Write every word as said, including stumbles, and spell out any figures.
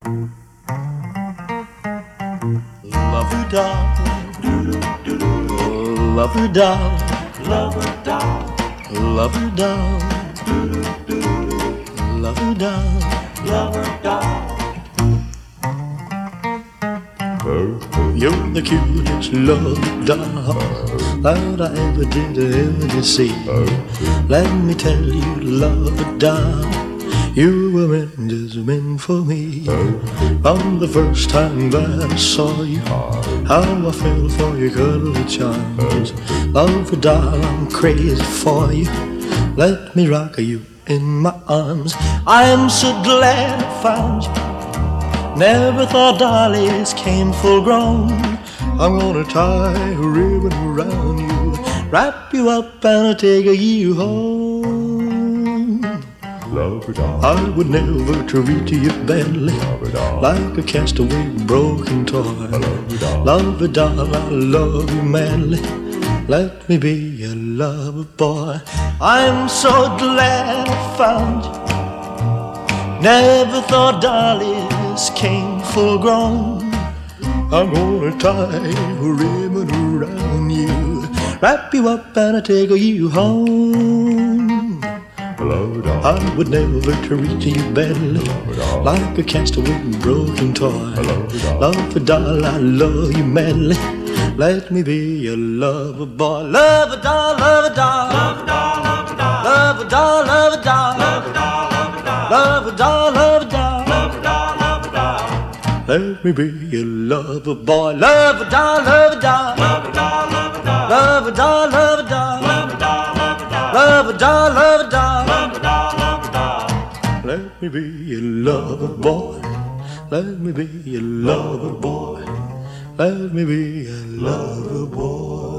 Lover doll, lover doll, Lover doll, lover doll, lover doll. lover doll. You're the cutest love doll that I ever did ever see. Let me tell you, love doll, you were meant, just meant for me. From the first time that I saw you, how I fell for your cuddly charms. Love doll, I'm crazy for you. Let me rock you in my arms. I am so glad I found you. Never thought dollies came full grown. I'm gonna tie a ribbon around you, wrap you up and take you home. Lover doll, I would never treat you badly, lover doll, like a castaway broken toy. lover doll. Love a doll, I love you madly. Let me be your lover boy. I'm so glad I found you. Never thought dollies came full grown. I'm gonna tie a ribbon around you, wrap you up and take you home. Lover doll, I would never treat you badly, lover doll, like a castaway broken toy. lover doll. Love a doll, I love you madly. Let me be your lover boy. Love a doll, love a doll, Lover doll, lover doll, love a doll, love a doll, lover doll, lover doll, love a doll, love a doll. lover doll, lover doll. Let me be your lover boy. Love a doll, love a doll, Lover doll, lover doll, love a doll, love a doll, lover doll, lover doll, love a doll, love a doll. lover doll, lover doll. Let me be your lover boy. Let me be your lover boy. Let me be your lover boy.